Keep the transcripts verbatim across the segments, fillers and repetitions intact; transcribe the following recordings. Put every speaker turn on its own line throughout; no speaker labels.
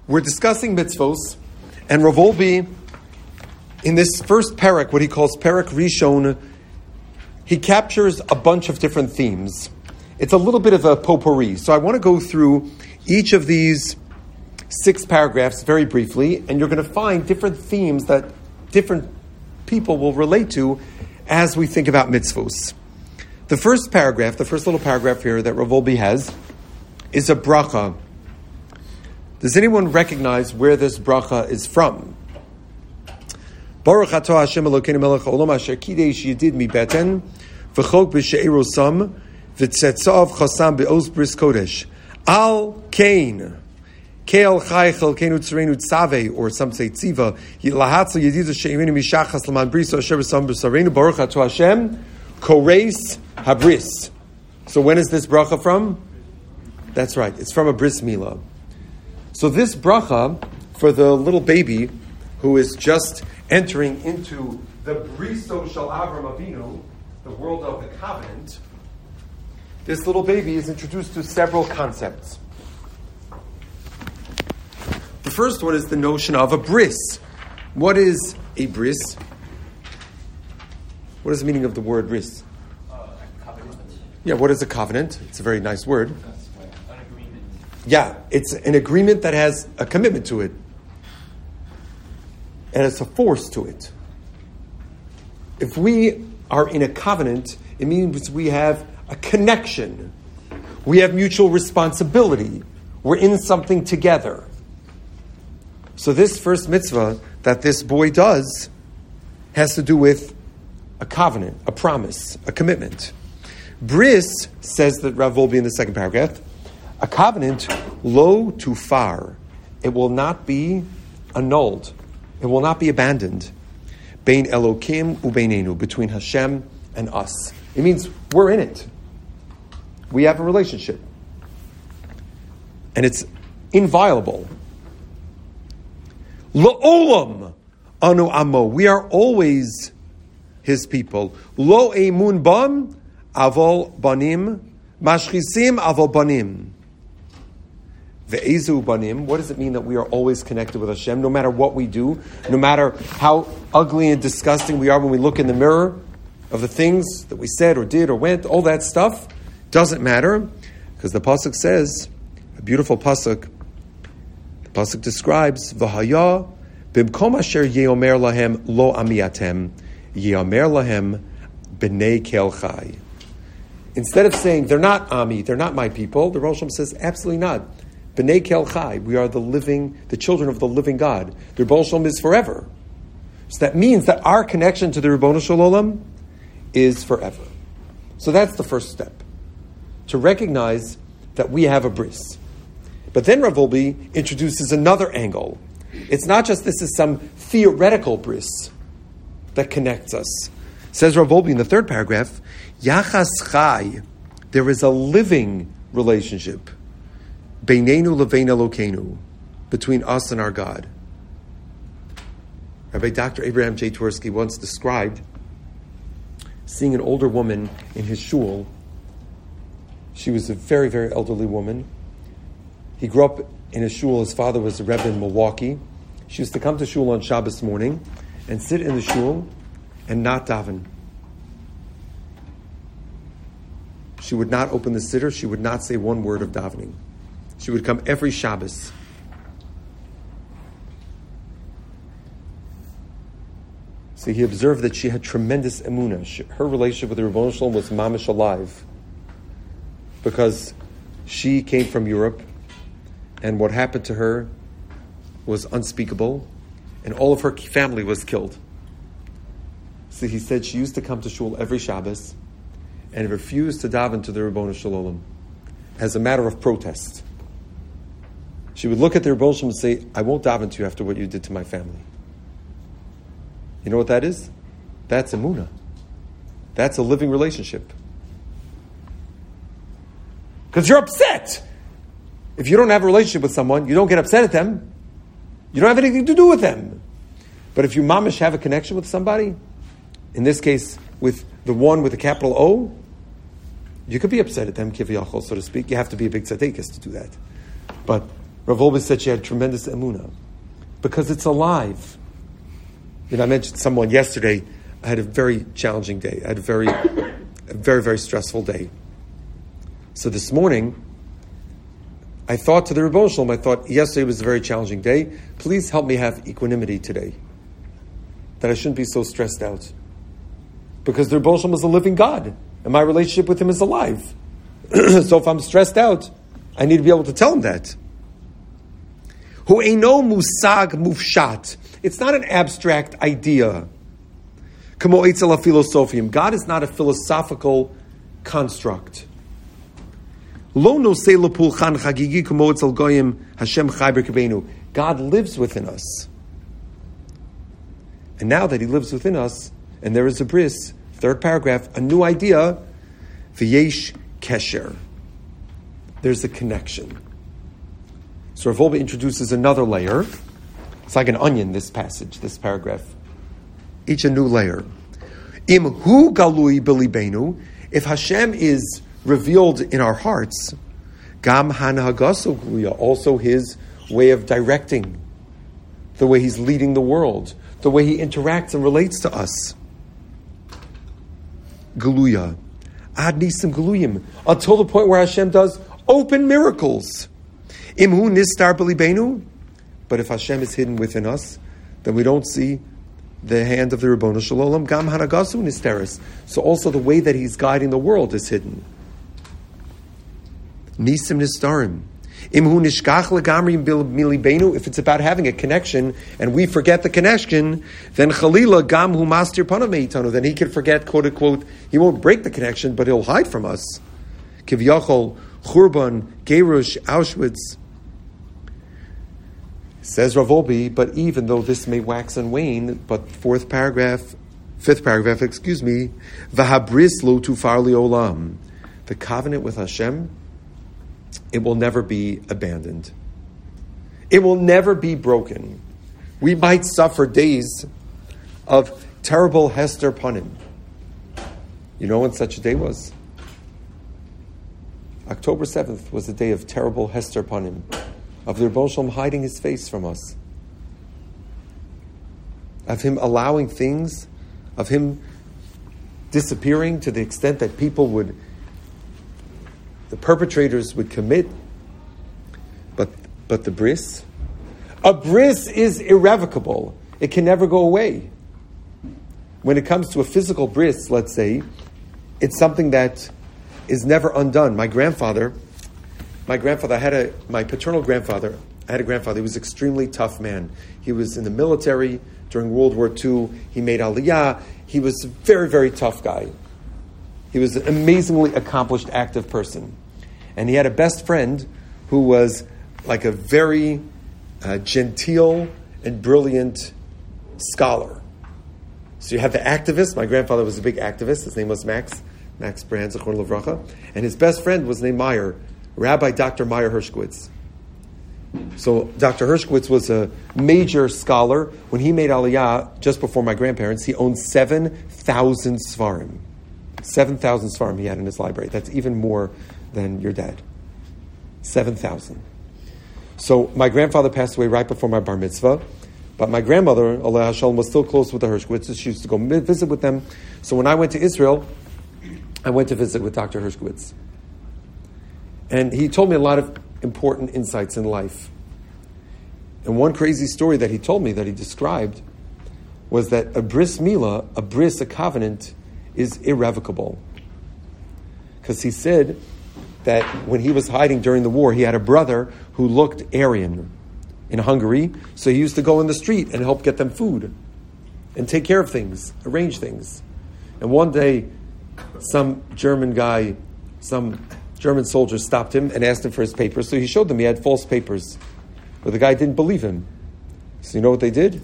We're discussing mitzvos, and Rav Wolbe, in this first parak, what he calls parak Rishon, he captures a bunch of different themes. It's a little bit of a potpourri. So I want to go through each of these six paragraphs very briefly, and you're going to find different themes that different people will relate to as we think about mitzvos. The first paragraph, the first little paragraph here that Rav Wolbe has, is a bracha. Does anyone recognize where this bracha is from? Baruch atah Hashem Elokeinu melech haolam asher kidesh yedid mi beten v'chok b'she'ero sam v'tzetzav chasam be'oz bris kodesh al kain ke'al chai chelkeinu tzreinu tzave, or some say tziva lahatzel yedidu she'imenu mishachas l'man briso asher b'sam b'sareinu Baruch atah Hashem koreis habris. So when is this bracha from? That's right, it's from a bris milah. So this bracha for the little baby who is just entering into the briso shel Avram Avinu, the world of the covenant, this little baby is introduced to several concepts. The first one is the notion of a bris. What is a bris? What is the meaning of the word bris?
Uh, a covenant.
Yeah, what is a covenant? It's a very nice word. Yeah, it's an agreement that has a commitment to it. And it's a force to it. If we are in a covenant, it means we have a connection. We have mutual responsibility. We're in something together. So this first mitzvah that this boy does has to do with a covenant, a promise, a commitment. Bris, says that Rav Wolbe in the second paragraph, a covenant, lo tufar, it will not be annulled. It will not be abandoned. Bein Elokim ubeinenu, between Hashem and us. It means we're in it. We have a relationship. And it's inviolable. La'olam anu amo, we are always his people. Lo emun bam avol banim, mashchisim avol banim. Ve'ezu banim, what does it mean that we are always connected with Hashem, no matter what we do, no matter how ugly and disgusting we are when we look in the mirror of the things that we said or did or went, all that stuff doesn't matter, because the pasuk says, a beautiful pasuk, the pasuk describes, V'haya bimkom asher yeomer lahem lo amiatem, yeomer lahem b'nei kel chai. Instead of saying, they're not Ami, they're not my people, the Rosh Hashanah says, absolutely not. B'nei kel chai, we are the living, the children of the living God. The Rebbeinu Shalom is forever. So that means that our connection to the Rebbeinu Shalom is forever. So that's the first step, to recognize that we have a bris. But then Rav Wolbe introduces another angle. It's not just this is some theoretical bris that connects us. Says Rav Wolbe in the third paragraph, Yachas chai, there is a living relationship. Beinenu levein Elokeinu, between us and our God. Rabbi Doctor Abraham J. Twersky once described seeing an older woman in his shul. She was a very, very elderly woman. He grew up in a shul. His father was a rebbe in Milwaukee. She used to come to shul on Shabbos morning and sit in the shul and not daven. She would not open the siddur. She would not say one word of davening. She would come every Shabbos. So he observed that she had tremendous emunah. She, her relationship with the Rebbeinu Shalom was mamish alive, because she came from Europe, and what happened to her was unspeakable, and all of her family was killed. So he said she used to come to shul every Shabbos and refused to daven to the Rebbeinu Shalom as a matter of protest. She would look at the Rebbeinu Shalom and say, I won't daven to you after what you did to my family. You know what that is? That's emunah. That's a living relationship. Because you're upset. If you don't have a relationship with someone, you don't get upset at them. You don't have anything to do with them. But if you mamish have a connection with somebody, in this case, with the one with a capital O, you could be upset at them, kiviyachol, so to speak. You have to be a big tzaddikus to do that. But Rav Wolbe said she had tremendous emunah because it's alive. You know, I mentioned someone yesterday. I had a very challenging day. I had a very, a very, very stressful day. So this morning, I thought to the Rebbeinu Shalom, I thought yesterday was a very challenging day. Please help me have equanimity today. That I shouldn't be so stressed out. Because the Rebbeinu Shalom is a living God, and my relationship with him is alive. So if I'm stressed out, I need to be able to tell him that. Hu eino musag mufshat. It's not an abstract idea. Kamo eitzel philosophium. God is not a philosophical construct. Lo nosei lepulchan chagigi kamo etzel goyim Hashem chai b'kibenu. God lives within us. And now that he lives within us, and there is a bris, third paragraph, a new idea, v'yesh kesher. There's a connection. So Rav Wolbe introduces another layer. It's like an onion, this passage, this paragraph. Each a new layer. Im hu galui b'libenu. If Hashem is revealed in our hearts, gam hanhagaso gluya, also his way of directing, the way he's leading the world, the way he interacts and relates to us. Gluya. Ad nisim gluyim. Until the point where Hashem does open miracles. Imhu nistar b'libenu. But if Hashem is hidden within us, then we don't see the hand of the Ribono Shel Olam. Gam hanagasu nisteris. So also the way that he's guiding the world is hidden. Nisim nistarim. Imhu nishkach legamri milibenu. If it's about having a connection and we forget the connection, then chalila gam hu mastir panameitanu. Then he can forget, quote unquote. He won't break the connection, but he'll hide from us. Kivyachol, Churban, Gerush, Auschwitz. Says Rav Wolbe, but even though this may wax and wane, but fourth paragraph, fifth paragraph, excuse me, Vahabris lo tufar liolam. The covenant with Hashem, it will never be abandoned. It will never be broken. We might suffer days of terrible Hester Panim. You know when such a day was? October seventh was the day of terrible Hester Panim, of the Rebbeinu Shalom hiding his face from us, of him allowing things, of him disappearing to the extent that people would, the perpetrators would commit, but but the bris, a bris is irrevocable. It can never go away. When it comes to a physical bris, let's say, it's something that is never undone. My grandfather, my grandfather, I had a, my paternal grandfather, I had a grandfather, he was an extremely tough man. He was in the military during World War Two. He made Aliyah. He was a very, very tough guy. He was an amazingly accomplished, active person. And he had a best friend who was like a very uh, genteel and brilliant scholar. So you have the activist. My grandfather was a big activist. His name was Max. Max Brand, Zechron Levracha. And his best friend was named Meyer, Rabbi Doctor Meyer Hershkowitz. So Doctor Hershkowitz was a major scholar. When he made Aliyah, just before my grandparents, he owned seven thousand Svarim. seven thousand Svarim he had in his library. That's even more than your dad. seven thousand. So my grandfather passed away right before my bar mitzvah. But my grandmother, Aliyah Shalom, was still close with the Hershkowitzes. She used to go visit with them. So when I went to Israel, I went to visit with Doctor Hershkowitz. And he told me a lot of important insights in life. And one crazy story that he told me, that he described, was that a bris milah, a bris, a covenant, is irrevocable. Because he said that when he was hiding during the war, he had a brother who looked Aryan in Hungary, so he used to go in the street and help get them food and take care of things, arrange things. And one day, some German guy, some German soldier stopped him and asked him for his papers, so he showed them he had false papers. But the guy didn't believe him. So you know what they did?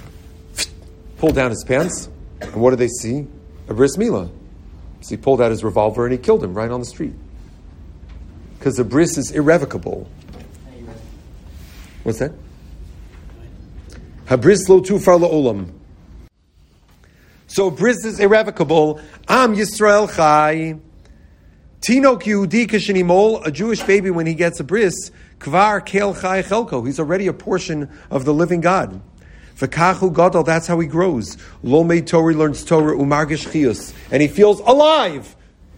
Pulled down his pants, and what did they see? A bris milah. So he pulled out his revolver and he killed him right on the street. Because the bris is irrevocable. What's that? Habris lo tufar la'olam. So bris is irrevocable. Am Yisrael chai. Tinok Yehudi Kashinimol, a Jewish baby when he gets a bris, Kvar Kel Chai Chelko, he's already a portion of the living God. V'kachu Gadol, that's how he grows. Lomei Torah, learns Torah, Umargish Chiyus, and he feels alive.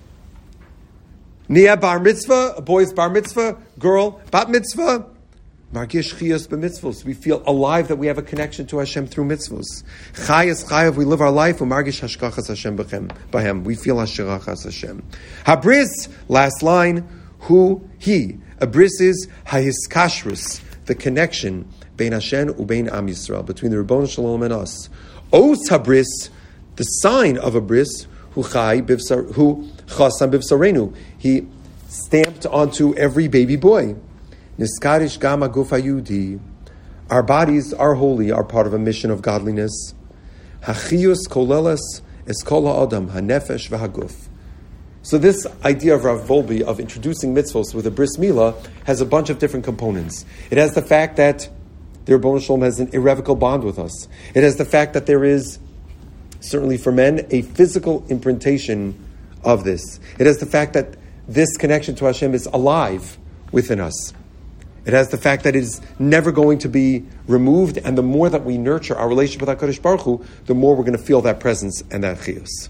Nia Bar Mitzvah, a boy's Bar Mitzvah, girl, Bat Mitzvah, Margish Chiyus b'mitzvos. We feel alive that we have a connection to Hashem through mitzvos. Chayas Chayav, we live our life. Umargish Hashkachas Hashem b'hem. We feel Hashkachas Hashem. Habris, last line, who, he. A bris is Hahiskashrus, the connection Bein Hashem ubein Am Yisrael, between the Ribbon Shalom and us. Os Habris, the sign of a bris, who Chai bivsar, who Chasam bivsarenu. He stamped onto every baby boy. Niskarish Gama Gufa Yudi. Our bodies are holy, are part of a mission of godliness. Hachiyus kolelas eskola adam hanefesh v'haguf. So this idea of Rav Wolbe of introducing mitzvos with a bris milah has a bunch of different components. It has the fact that the Ribbon Shalom has an irrevocable bond with us. It has the fact that there is, certainly for men, a physical imprintation of this. It has the fact that this connection to Hashem is alive within us. It has the fact that it is never going to be removed, and the more that we nurture our relationship with HaKadosh Baruch Hu, the more we're going to feel that presence and that chiyus.